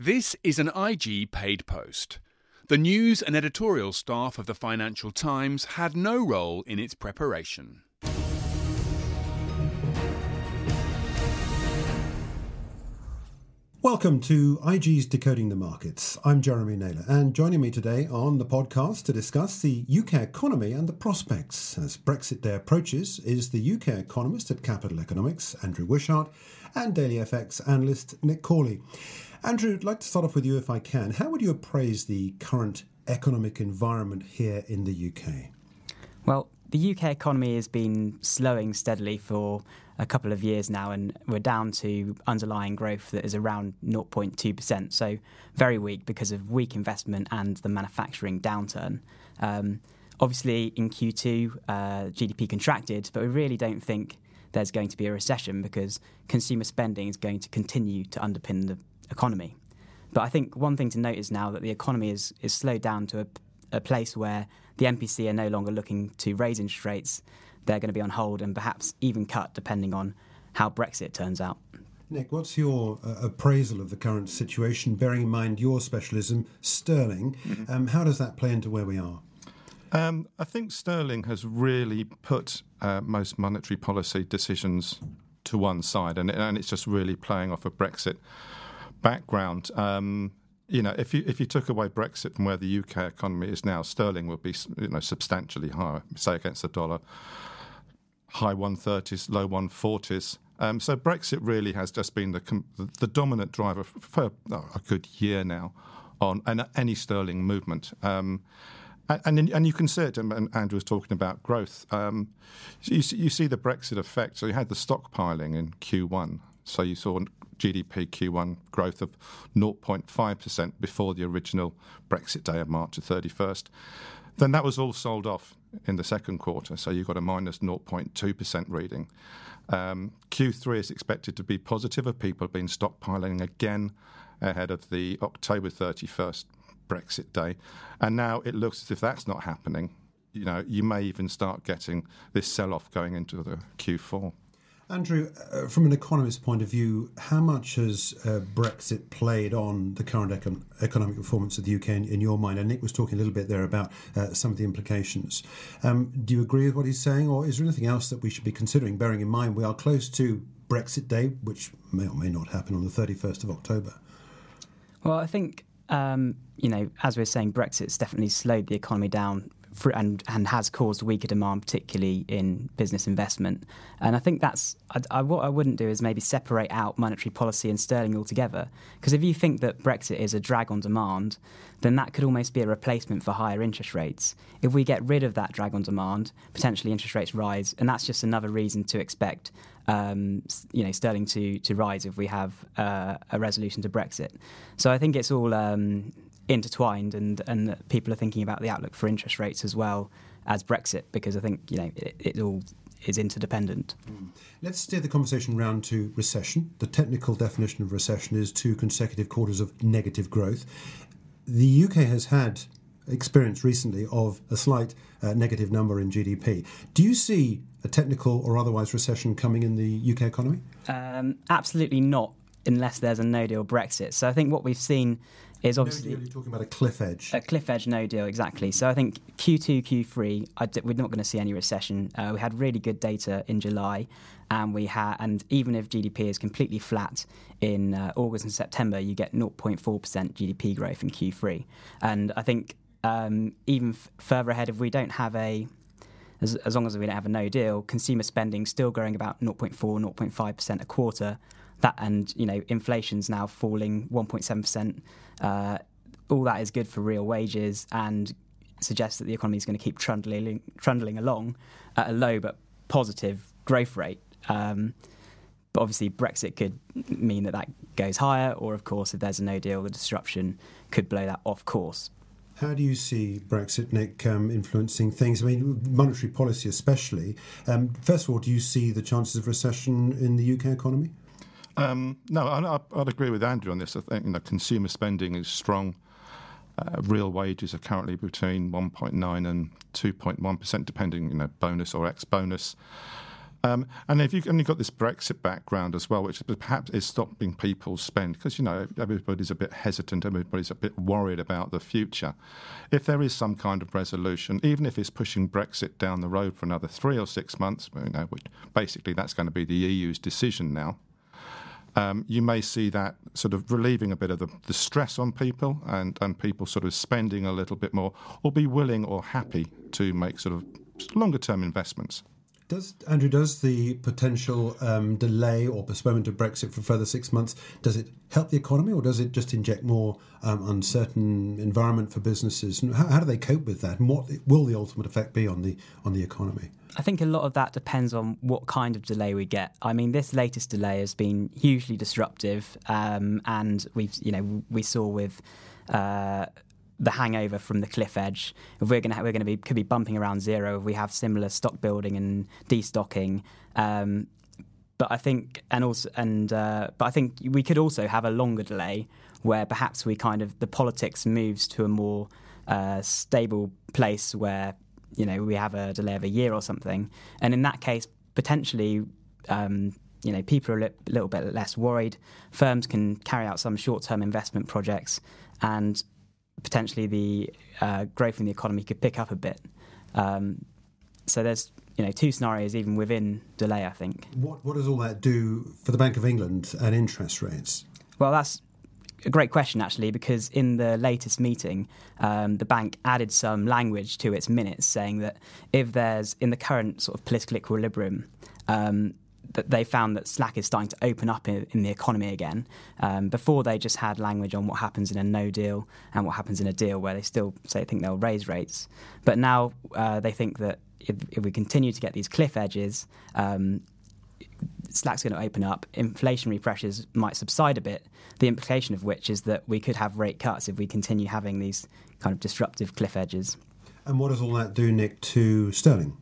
This is an IG paid post. The news and editorial staff of the Financial Times had no role in its preparation. Welcome to IG's Decoding the Markets. I'm Jeremy Naylor, and joining me today on the podcast to discuss the UK economy and the prospects as Brexit Day approaches is the UK economist at Capital Economics, Andrew Wishart, and Daily FX analyst Nick Cawley. Andrew, I'd like to start off with you if I can. How would you appraise the current economic environment here in the UK? Well, the UK economy has been slowing steadily for a couple of years now, and we're down to underlying growth that is around 0.2%, so very weak because of weak investment and the manufacturing downturn. Obviously, in Q2, GDP contracted, but we really don't think there's going to be a recession because consumer spending is going to continue to underpin the economy. But I think one thing to note is now that the economy is slowed down to a place where the MPC are no longer looking to raise interest rates. They're going to be on hold and perhaps even cut depending on how Brexit turns out. Nick, what's your appraisal of the current situation, bearing in mind your specialism, sterling? How does that play into where we are? I think sterling has really put most monetary policy decisions to one side, and it's just really playing off a Brexit background. If you took away Brexit from where the UK economy is now, sterling would be substantially higher, say against the dollar, high 130s, low 140s. So Brexit really has just been the dominant driver for a good year now on any sterling movement. And you can see it, and Andrew was talking about growth. You see the Brexit effect. So you had the stockpiling in Q1. So you saw GDP Q1 growth of 0.5% before the original Brexit day of March the 31st. Then that was all sold off in the second quarter, so you got a minus 0.2% reading. Q3 is expected to be positive, of people have been stockpiling again ahead of the October 31st Brexit day. And now it looks as if that's not happening. You may even start getting this sell-off going into the Q4. Andrew, from an economist's point of view, how much has Brexit played on the current economic performance of the UK in your mind? And Nick was talking a little bit there about some of the implications. Do you agree with what he's saying, or is there anything else that we should be considering, bearing in mind we are close to Brexit Day, which may or may not happen on the 31st of October? Well, I think, as we're saying, Brexit's definitely slowed the economy down and has caused weaker demand, particularly in business investment. And I think what I wouldn't do is maybe separate out monetary policy and sterling altogether. Because if you think that Brexit is a drag on demand, then that could almost be a replacement for higher interest rates. If we get rid of that drag on demand, potentially interest rates rise, and that's just another reason to expect sterling to rise if we have a resolution to Brexit. So I think it's all intertwined, and people are thinking about the outlook for interest rates as well as Brexit, because I think it all is interdependent. Let's steer the conversation round to recession. The technical definition of recession is 2 consecutive quarters of negative growth. The UK has had experience recently of a slight negative number in GDP. Do you see a technical or otherwise recession coming in the UK economy? Absolutely not, unless there's a no-deal Brexit. So I think what we've seen is obviously... No deal, you're talking about a cliff edge. A cliff edge, no deal, exactly. So I think Q2, Q3, we're not going to see any recession. We had really good data in July, and even if GDP is completely flat in August and September, you get 0.4% GDP growth in Q3. And I think even further ahead, if we don't have as long as we don't have a no deal, consumer spending still growing about 0.4, 0.5% a quarter. Inflation's now falling 1.7%. All that is good for real wages and suggests that the economy is going to keep trundling along at a low but positive growth rate. But obviously Brexit could mean that goes higher, or of course if there's a no deal, the disruption could blow that off course. How do you see Brexit, Nick, influencing things? I mean, monetary policy especially. First of all, do you see the chances of recession in the UK economy? No, I'd agree with Andrew on this. I think consumer spending is strong. Real wages are currently between 1.9 and 2.1%, depending bonus or ex-bonus. And you've got this Brexit background as well, which perhaps is stopping people spend, because, everybody's a bit hesitant, everybody's a bit worried about the future. If there is some kind of resolution, even if it's pushing Brexit down the road for another 3 or 6 months, which basically that's going to be the EU's decision now, you may see that sort of relieving a bit of the stress on people and people sort of spending a little bit more, or be willing or happy to make sort of longer-term investments. Does the potential delay or postponement of Brexit for a further 6 months, does it help the economy, or does it just inject more uncertain environment for businesses? And how do they cope with that? And what will the ultimate effect be on the economy? I think a lot of that depends on what kind of delay we get. I mean, this latest delay has been hugely disruptive, and we saw with the hangover from the cliff edge. If could be bumping around zero if we have similar stock building and destocking. But I think we could also have a longer delay where perhaps the politics moves to a more stable place where we have a delay of a year or something, and in that case potentially people are a little bit less worried. Firms can carry out some short-term investment projects, and potentially the growth in the economy could pick up a bit. So there's two scenarios even within delay, I think. What does all that do for the Bank of England and interest rates? Well, that's a great question, actually, because in the latest meeting, the bank added some language to its minutes saying that if there's, in the current sort of political equilibrium, that they found that slack is starting to open up in the economy again. Before, they just had language on what happens in a no deal and what happens in a deal, where they still think they'll raise rates. But now they think that if we continue to get these cliff edges, slack's going to open up, inflationary pressures might subside a bit, the implication of which is that we could have rate cuts if we continue having these kind of disruptive cliff edges. And what does all that do, Nick, to sterling?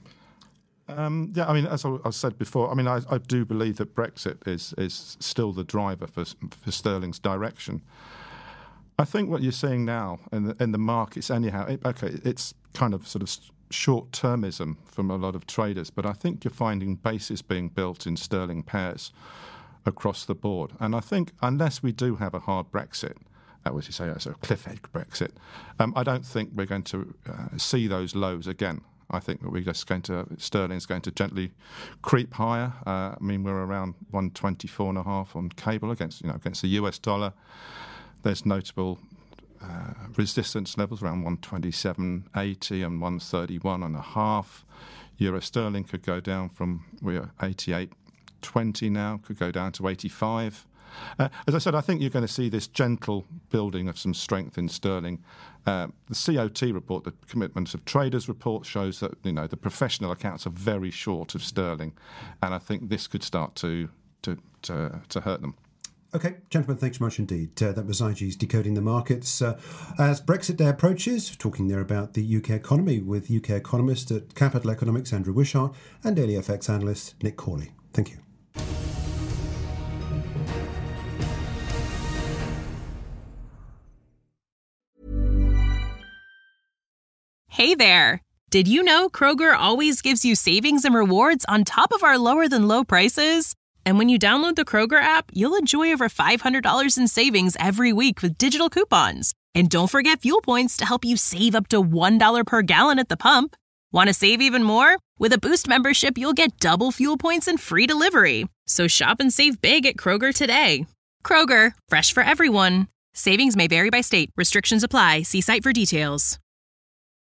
As I said before, I do believe that Brexit is still the driver for sterling's direction. I think what you're seeing now in the markets, anyhow, it's kind of sort of short-termism from a lot of traders, but I think you're finding bases being built in sterling pairs across the board. And I think unless we do have a hard Brexit, as you say, a cliff edge Brexit, I don't think we're going to see those lows again. I think that sterling's going to gently creep higher. We're around 124.5 on cable against the US dollar. There's notable resistance levels around 127.80 and 131.5. Euro sterling could go down from, we're 88.20 now, could go down to 85. As I said, I think you're going to see this gentle building of some strength in sterling. The COT report, the Commitments of Traders report, shows that the professional accounts are very short of sterling, and I think this could start to hurt them. OK, gentlemen, thanks very much indeed. That was IG's Decoding the Markets. As Brexit Day approaches, talking there about the UK economy with UK economist at Capital Economics Andrew Wishart and Daily FX analyst Nick Corley. Thank you. Hey there! Did you know Kroger always gives you savings and rewards on top of our lower-than-low prices? And when you download the Kroger app, you'll enjoy over $500 in savings every week with digital coupons. And don't forget fuel points to help you save up to $1 per gallon at the pump. Want to save even more? With a Boost membership, you'll get double fuel points and free delivery. So shop and save big at Kroger today. Kroger, fresh for everyone. Savings may vary by state. Restrictions apply. See site for details.